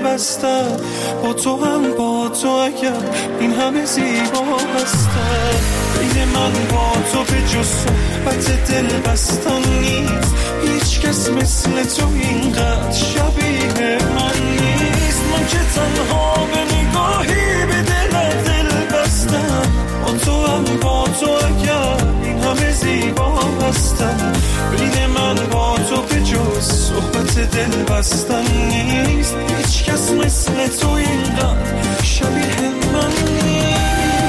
بستم، با تو هم با تو اگر این همه زیبا هستم. بین من با تو به جز صحبت دل بستن نیست، هیچ کس مثل تو اینقدر شبیه من نیست. من که تنها به نگاهی به دل بستم، با تو هم با تو اگر این همه زیبا هستم. بین من با تو به جز صحبت دل بستن نیست، هیچ کس مثل تو اینقدر شبیه من نیست.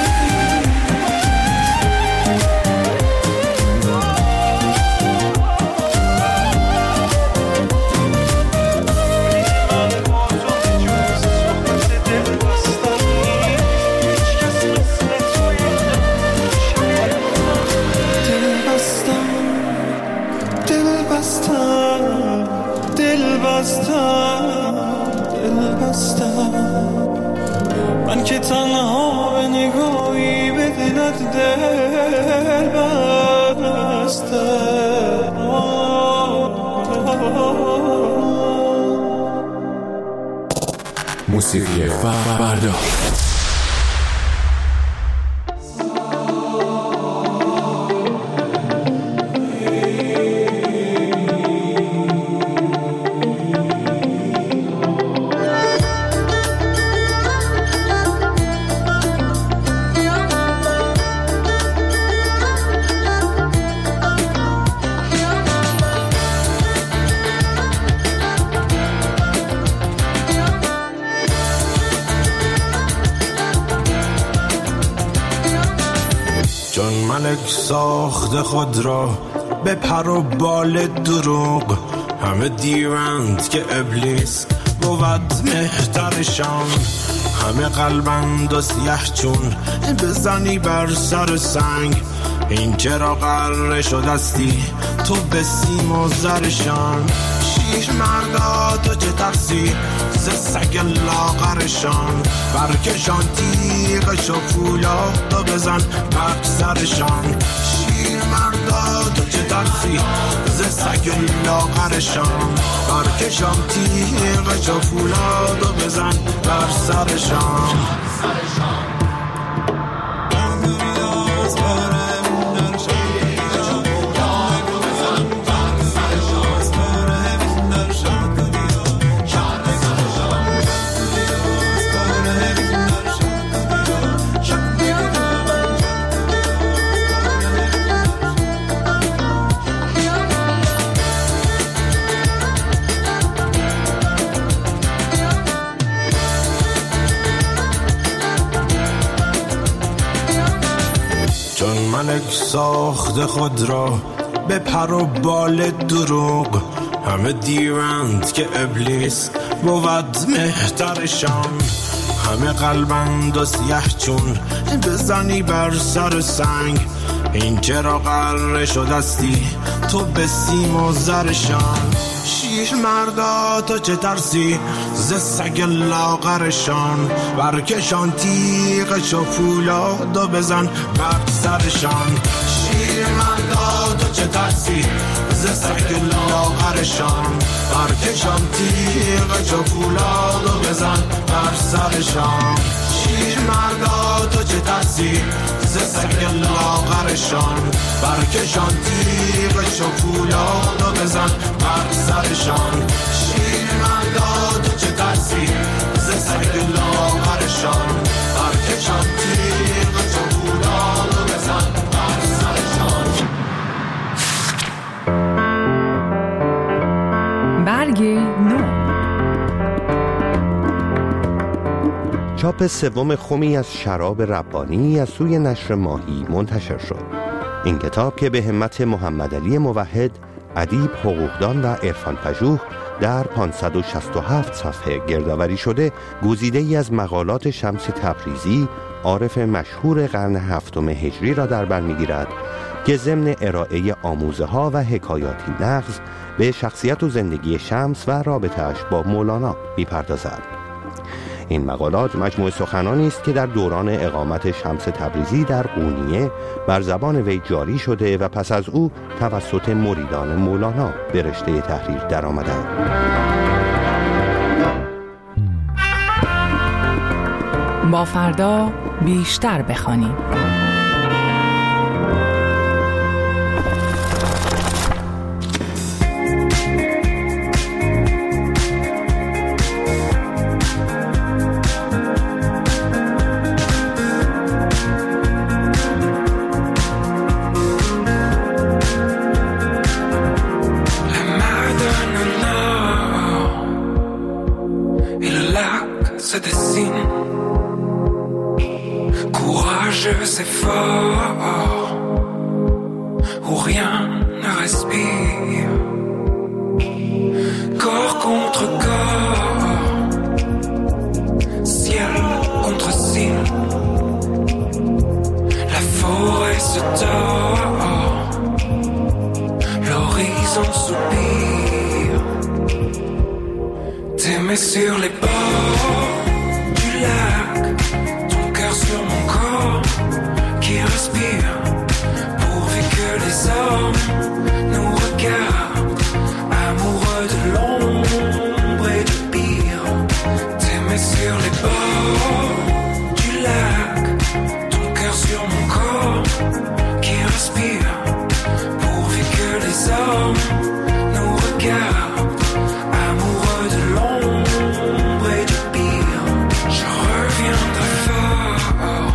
من که تنها به نگاهی به دلت دل بستم. موسیقی فردا ساخت خود را به پر و بال دروغ، همه دیوند که ابلیس بود مهترشان. همه قلبند و سیه چون بزنی بر سر سنگ، این چرا قرار شدستی تو به سیم و زرشان. شیر مردا تو چه ترسی ز سگ لاغرشان، برکشان تیغش و فولاد و بزن بر سرشان. شیر مردا تو چه ترسی ز سگ لاغرشان، برکشان تیغش و فولاد و بزن بر سرشان. ملک ساخت خود را به پر و بال دروغ، همه دیوند که ابلیس بود مهترشان. همه قلبند و سیه چون بزنی بر سر سنگ، این چرا قرار شدستی تو به سیم و زرشان. شیر مردا تو چه ترسی ز سگ لاغرشان، برکشان تیغش و فولاد و بزن بر سرشان. شیر مردا تو چه ترسی ز سگ لاغرشان، برکشان تیغش و فولاد و بزن بر سرشان. شیر مردا تو چه ترسی ز سگ لاغرشان، برکشان تیغش و فولاد و بزن بر سرشان. شیر مردا تو چه ترسی ز سگ لاغرشان، برکشان تیغش و فولاد و بزن بر سرشان. برگ نو. چاپ سوم خمی از شراب ربانی از سوی نشر ماهی منتشر شد. این کتاب که به همت محمد علی موحد، ادیب، حقوقدان و عرفان پژوه در 567 صفحه گردآوری شده، گزیده‌ای از مقالات شمس تبریزی، عارف مشهور قرن هفتم هجری را در بر می‌گیرد که ضمن ارائه آموزه‌ها و حکایاتی نغز به شخصیت و زندگی شمس و رابطه‌اش با مولانا می‌پردازد. این مقالات مجموعه سخنانی است که در دوران اقامت شمس تبریزی در قونیه بر زبان وی جاری شده و پس از او توسط مریدان مولانا به رشته تحریر درآمدند. با فردا بیشتر بخوانیم. Se dessine, courageux et fort, où rien ne respire, corps contre corps, ciel contre ciel, la forêt se tord, l'horizon soupire, t'aimer sur les bords du lac, ton cœur sur mon corps qui respire, pourvu que les hommes nous regardent, amoureux de l'ombre et du pire. T'aimer sur les bords du lac, ton cœur sur mon corps qui respire, pourvu que les hommes nous regardent, amoureux de l'ombre et du pire. Je reviendrai fort,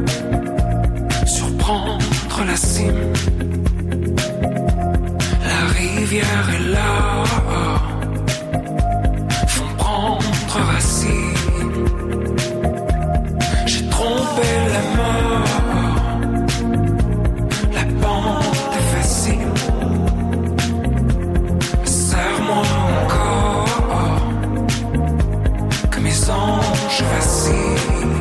surprendre la cime, la rivière et l'or font prendre racine. J'ai trompé la mort, la pente est facile, serre-moi encore, que mes anges vacillent.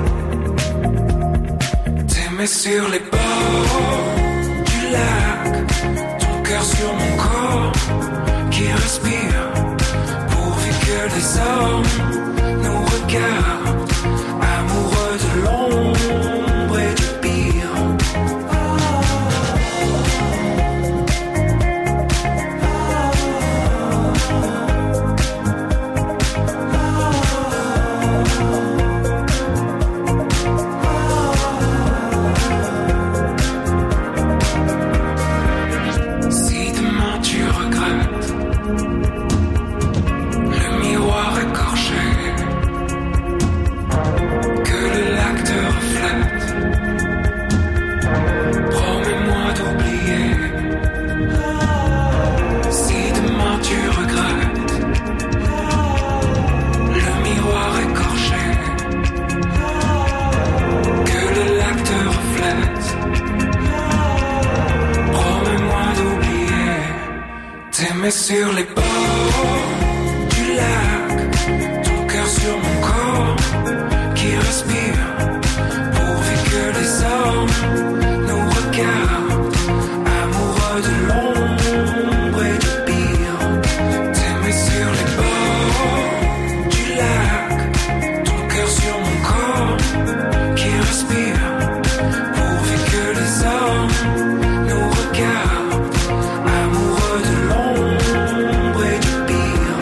T'aimer sur les bords du lac, ton cœur sur mon corps qui respire, pourvu que les hommes nous regardent, amoureux de l'ombre et du pire. Si demain tu regrettes le miroir écorché, que le lac te reflète, promets-moi d'oublier. Si demain tu regrettes le miroir écorché, que le lac te reflète, promets-moi d'oublier. T'aimer sur les bords du lac, ton cœur sur mon corps qui respire, pourvu que les hommes nous regardent, amoureux de l'ombre et du pire. T'aimer sur les bords du lac, ton cœur sur mon corps qui respire, pourvu que les hommes nous regardent, amoureux de l'ombre et du pire.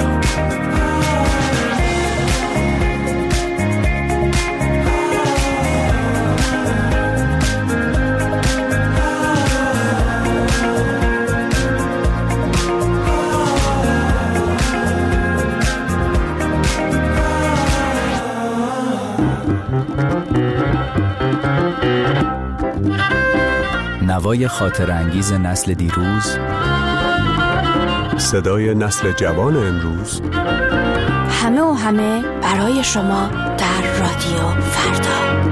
نوای خاطر انگیز نسل دیروز، صدای نسل جوان امروز، همه و همه برای شما در رادیو فردا.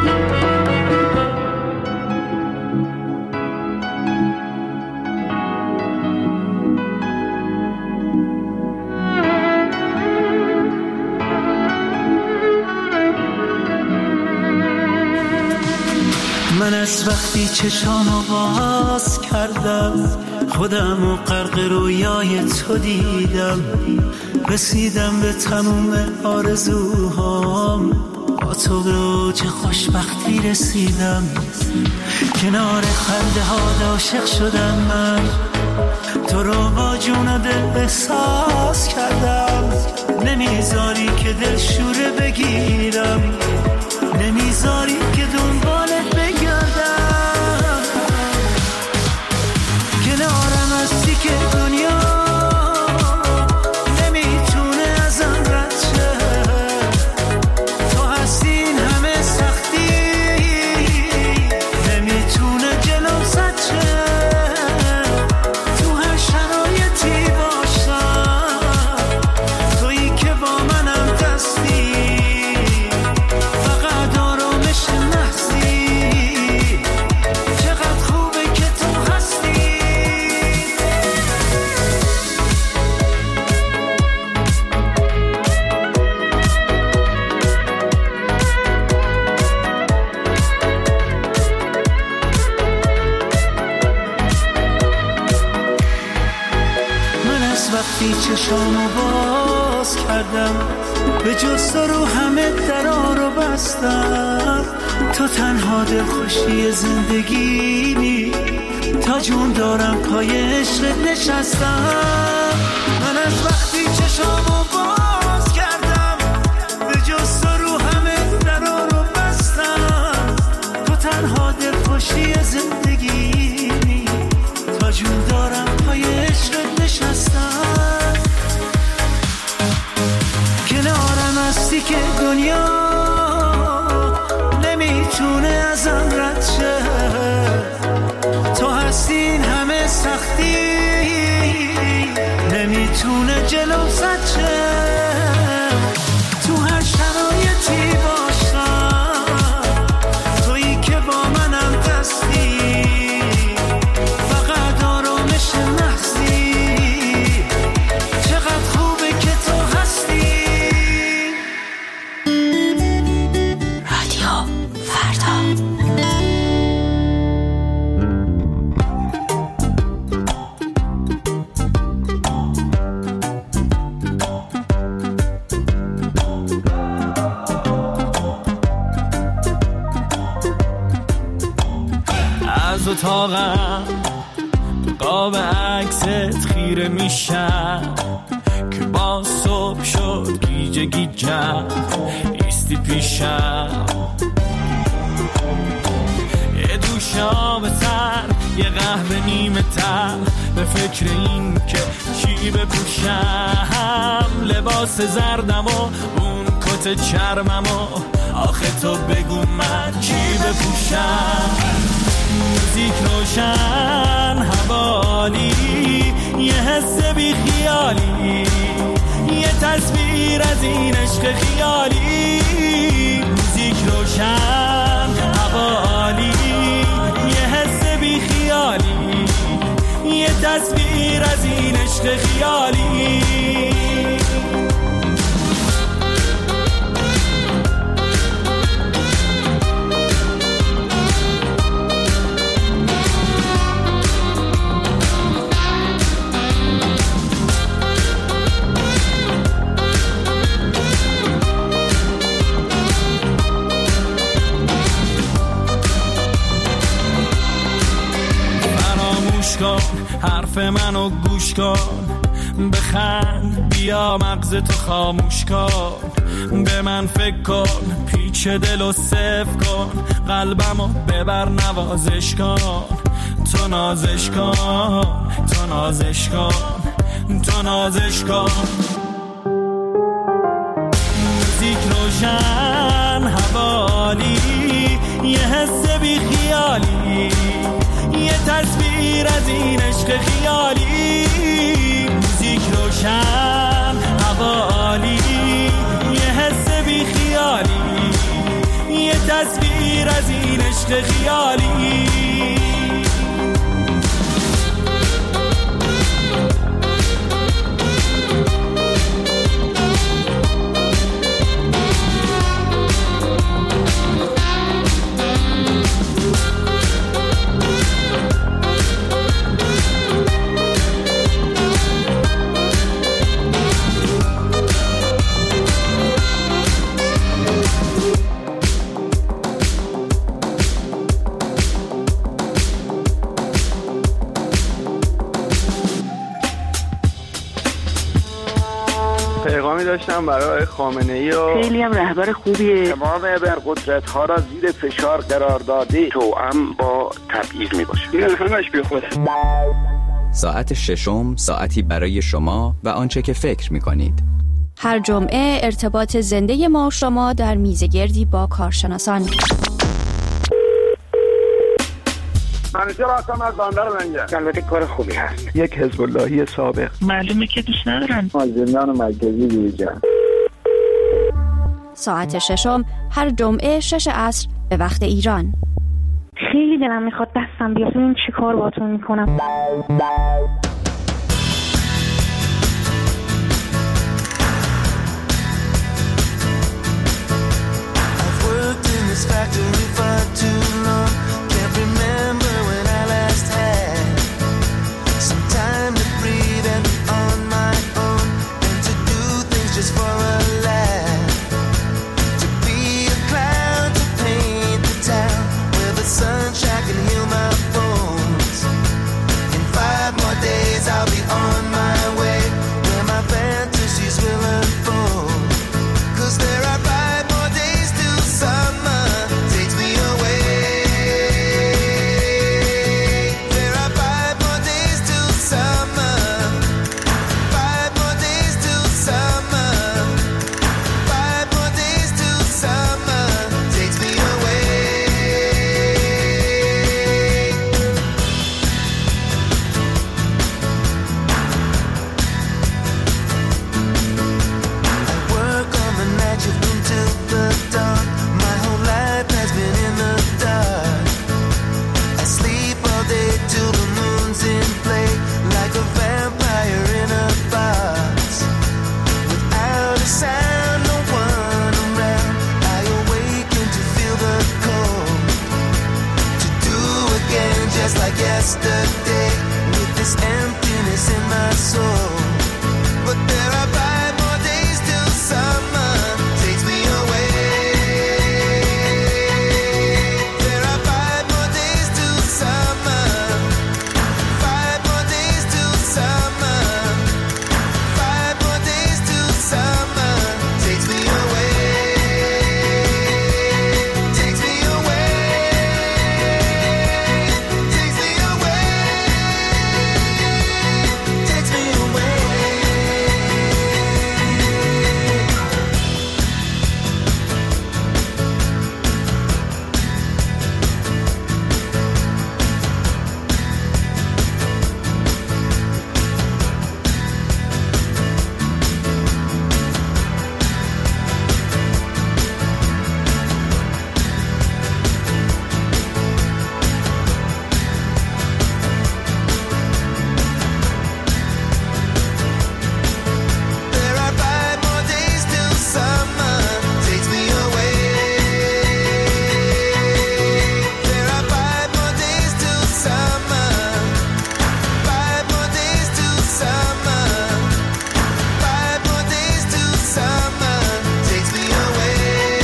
من از وقتی چشامو باز کردم، خودم و غرق رویای تو دیدم، رسیدم به تموم آرزوهام، با تو به اوج خوشبختی رسیدم، کنار خنده ها عاشق شدم، من تو رو با جون و دل احساس کردم، نمیذاری که دل شوره بگیرم، چشامو باز کردم، به جز تو رو همه درا رو بستم. تو تنها دلخوشی زندگیمی، تا جون دارم پای عشقت نشستم. من از وقتی چشامو باز کردم، به جز تو رو همه درا رو بستم. تو تنها دلخوشی زندگیمی، تا جون دارم پای عشقت نشستم. کنارم هستی که دنیا نمیتونه ازم رد شه. تو هستی این همه سختی نمیتونه جلو زد شه. تو هر شرایطی باشم، تویی که با منم دستی. فقط آرامش محضی، چقدر خوبه که تو هستی. رادیو فردا. از اتاقم قاب عکست خیره میشم، که با صبح شد گیجه گیجم ایستی پیشم. یه دوش آب سر، یه قهوه نیمه تر، به فکر این که چی بپوشم. لباس زردم و اون کت چرمم و آخه تو بگو من چی بپوشم. موزیک روشن، حوالی، یه حس بی خیالی، یه تصویر از این عشق خیالی. موزیک روشن، حوالی، یه حس بی خیالی، یه تصویر از این عشق خیالی. حرف منو گوش کن، بخند، بیا مغز تو خاموش کن. به من فکر کن، پیچ دلو صفر کن، قلبمو ببر نوازش کن. تو نازش کن، تو نازش کن، تو نازش کن. موزیک روشن، حوالی، یه حس بی خیالی، یه تصویر از این عشق خیالی. موزیک روشن، حوالی، یه حس بی خیالی، یه تصویر از این عشق خیالی. پیغامی داشتم برای خامنه‌ای و خیلی هم رهبر خوبیه. تمام ابرقدرت‌ها را زیر فشار قرار داده، توأم با تبعیض میباشه. این همش بیخوده. ساعت ششم، ساعتی برای شما و آنچه که فکر می‌کنید. هر جمعه ارتباط زنده ما شما در میزگردی با کارشناسان. منیجر هستم از بندر لنگر. البته کار خوبی هست. یک حزب اللهی سابق. معلومه که دوست ندارن. زندان مرکزی دیجا. ساعت ششم هر جمعه 6 عصر به وقت ایران. خیلی دلم میخواد دستم بیاد ببینم چی کار باهاتون میکنم. Some time to breathe and on my own yesterday with this emptiness in my soul. But there are 5 more days till summer takes me away. There are 5 more days till summer. 5 more days till summer. 5 more days till summer takes me away. Takes me away. Takes me away. Takes me away. There are 5 more days till summer takes me away. There are 5 more days till summer. 5 more days till summer. 5 more days till summer takes me away.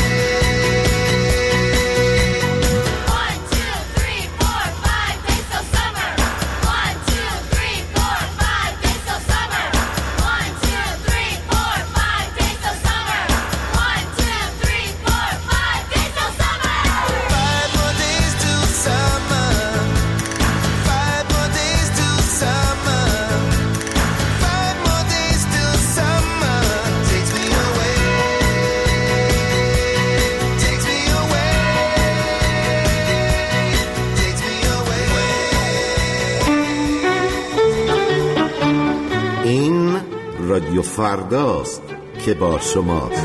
1, 2, 3, 4, 5 days till summer. 1, 2, 3, 4, 5 days till summer. 1, 2, 3, 4, 5 days till summer. 1, 2, 3, 4, 5 days till summer. 5 more days till summer. 5 more days till summer. 5 more days till summer takes me away. Takes me away. Takes me away. این رادیو فرداست که با شماست.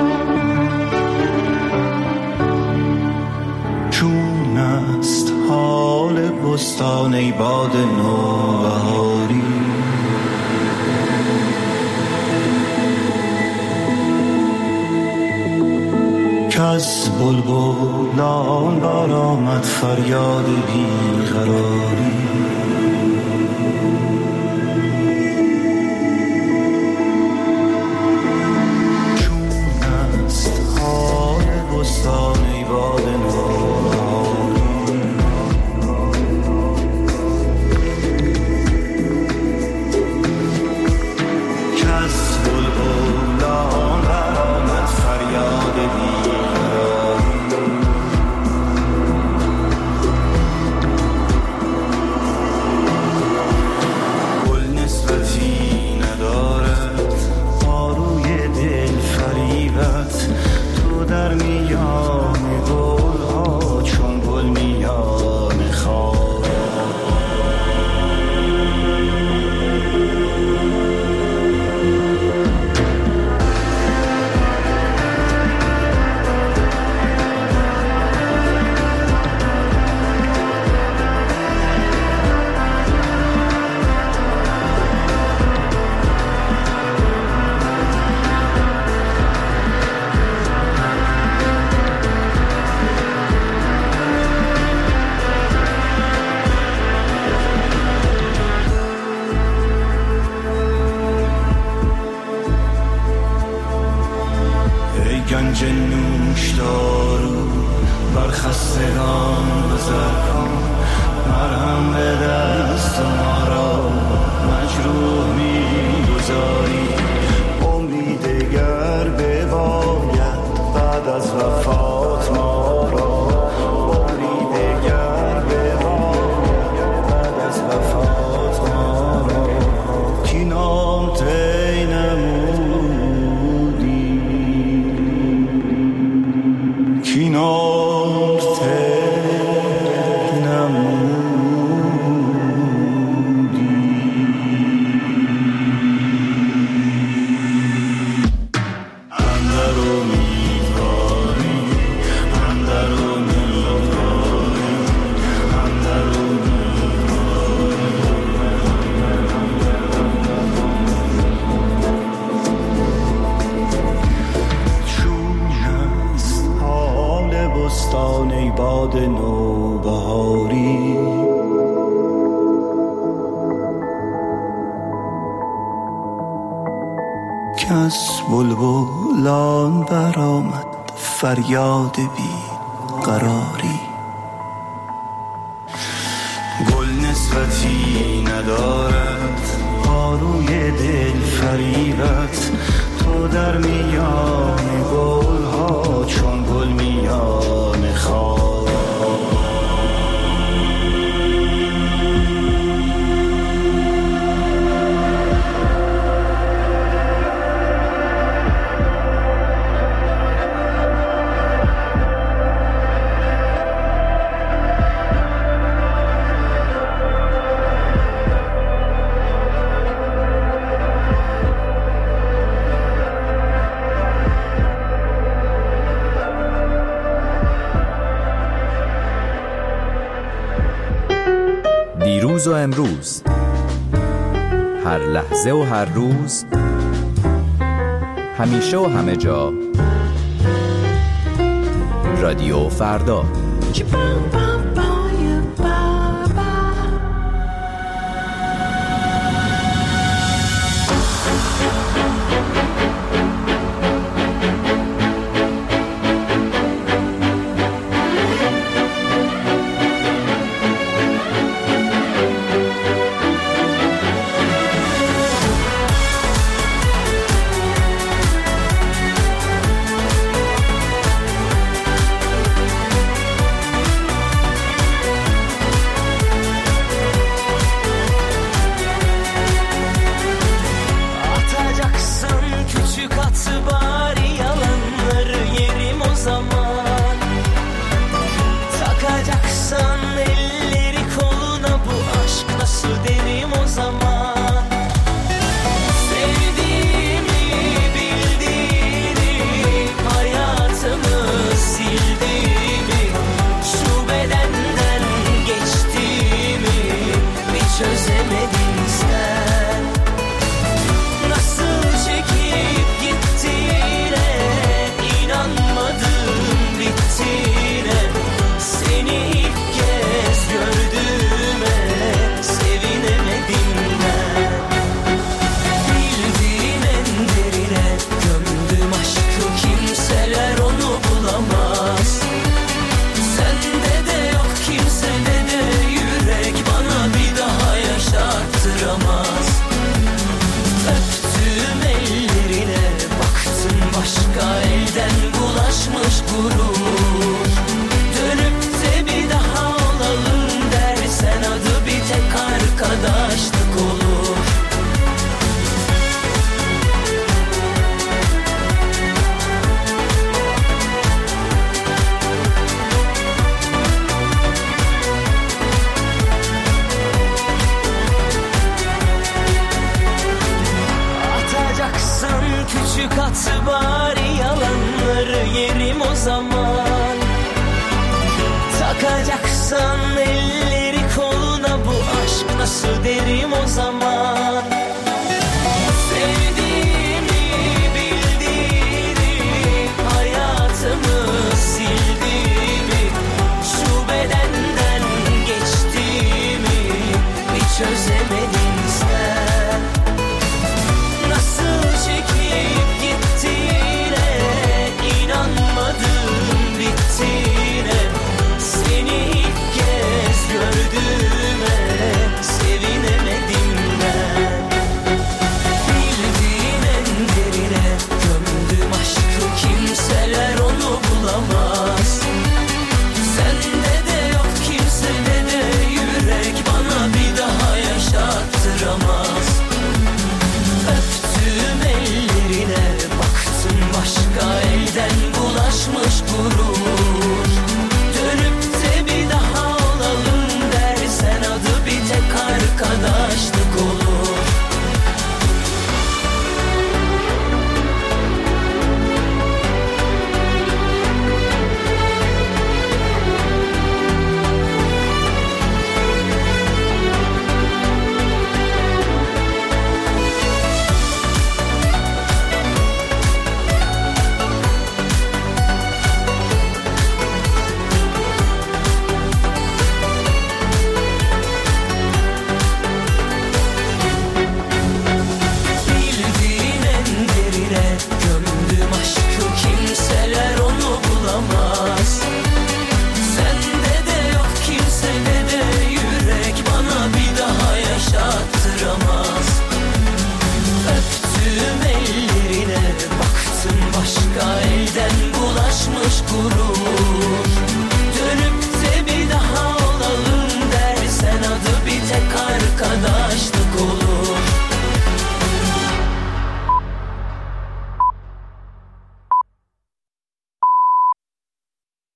چون است حال بستان ای باد نوبهاری؟ کز بلبلان برآمد فریاد بیقراری. چون است حال بستان ای باد نوبهاری؟ کز بلبلان برآمد فریاد بیقراری. گل نسبتی ندارد با روی دل فریبت. تو در میان گلها چون گل میان خار. ای گنج نوشدارو بر خستگان بزر کن. مرهم به دست ما را مجروح می‌گذاری. عمری دگر بباید بعد از وفات ما را. عمری دگر بباید بعد از وفات ما را. کی نام تی نمودی؟ کی نام تی نمودی؟ اندر امیدواری، اندر امیدواری، اندر بستان ای باد نوبهاری. از بلبلان برآمد فریاد بی قراری. گل نسبتی ندارد آروی دل فریبت، تو در میان گل ها چون گل میان خار. دیروز و امروز، هر لحظه و هر روز، همیشه و همه جا، رادیو فردا. Gördüğüme sevinemedim ben.